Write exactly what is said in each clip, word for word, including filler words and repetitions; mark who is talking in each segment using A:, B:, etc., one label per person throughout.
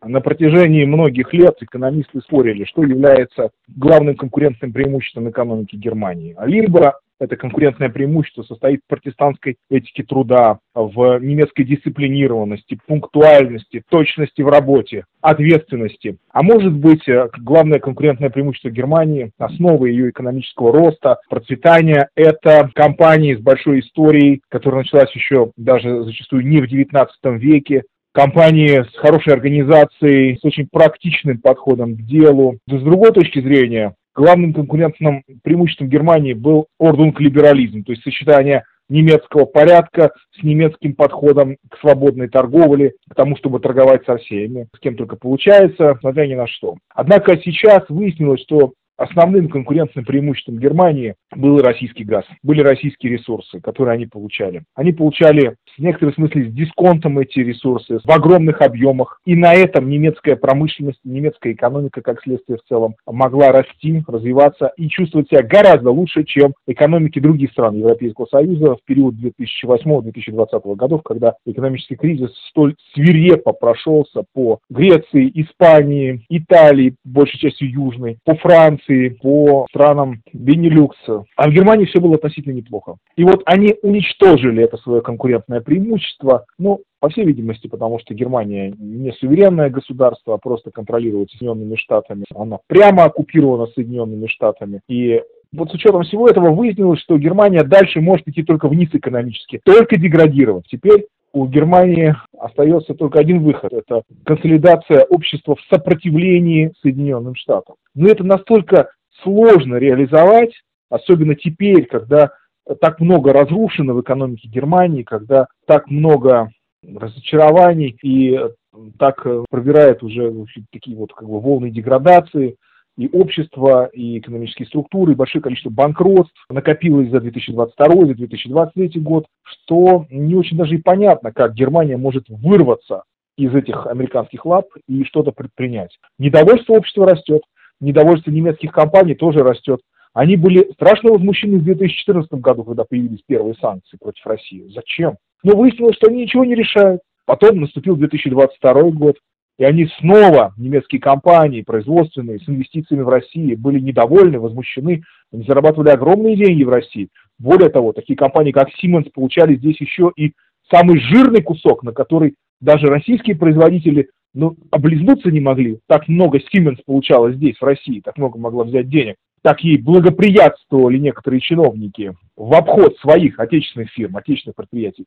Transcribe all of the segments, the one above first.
A: На протяжении многих лет экономисты спорили, что является главным конкурентным преимуществом экономики Германии. Либо это конкурентное преимущество состоит в протестантской этике труда, в немецкой дисциплинированности, пунктуальности, точности в работе, ответственности. А может быть, главное конкурентное преимущество Германии, основа ее экономического роста, процветания – это компании с большой историей, которая началась еще даже зачастую не в девятнадцатом веке, компании с хорошей организацией, с очень практичным подходом к делу. С другой точки зрения, главным конкурентным преимуществом Германии был ордунг-либерализм, то есть сочетание немецкого порядка с немецким подходом к свободной торговле, к тому, чтобы торговать со всеми, с кем только получается, несмотря ни на что. Однако сейчас выяснилось, что основным конкурентным преимуществом Германии был российский газ, были российские ресурсы, которые они получали. Они получали в некотором смысле с дисконтом эти ресурсы, в огромных объемах. И на этом немецкая промышленность, немецкая экономика, как следствие в целом, могла расти, развиваться и чувствовать себя гораздо лучше, чем экономики других стран Европейского Союза в период две тысячи восьмого — две тысячи двадцатого годов, когда экономический кризис столь свирепо прошелся по Греции, Испании, Италии, большей частью Южной, по Франции, по странам Бенилюкса. А в Германии все было относительно неплохо. И вот они уничтожили это свое конкурентное преимущество, ну, по всей видимости, потому что Германия не суверенное государство, а просто контролируется Соединенными Штатами. Она прямо оккупирована Соединенными Штатами. И вот с учетом всего этого выяснилось, что Германия дальше может идти только вниз экономически, только деградировать. Теперь у Германии остается только один выход – это консолидация общества в сопротивлении Соединенным Штатам. Но это настолько сложно реализовать, особенно теперь, когда так много разрушено в экономике Германии, когда так много разочарований и так пробирает уже такие вот как бы волны деградации, и общество, и экономические структуры, и большое количество банкротств накопилось за две тысячи двадцать второй, за две тысячи двадцать третий год, что не очень даже и понятно, как Германия может вырваться из этих американских лап и что-то предпринять. Недовольство общества растет, недовольство немецких компаний тоже растет. Они были страшно возмущены в две тысячи четырнадцатом году, когда появились первые санкции против России. Зачем? Но выяснилось, что они ничего не решают. Потом наступил две тысячи двадцать второй год, и они снова, немецкие компании, производственные, с инвестициями в России, были недовольны, возмущены. Они зарабатывали огромные деньги в России. Более того, такие компании, как Siemens, получали здесь еще и самый жирный кусок, на который даже российские производители ну, облизнуться не могли. Так много Siemens получалось здесь, в России, так много могла взять денег. Так ей благоприятствовали некоторые чиновники в обход своих отечественных фирм, отечественных предприятий.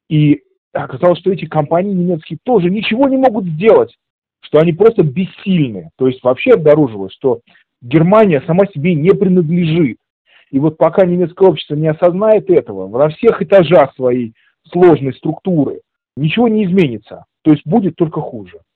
A: И оказалось, что эти компании немецкие тоже ничего не могут сделать, что они просто бессильны. То есть вообще обнаружилось, что Германия сама себе не принадлежит. И вот пока немецкое общество не осознает этого, на всех этажах своей сложной структуры ничего не изменится. То есть будет только хуже.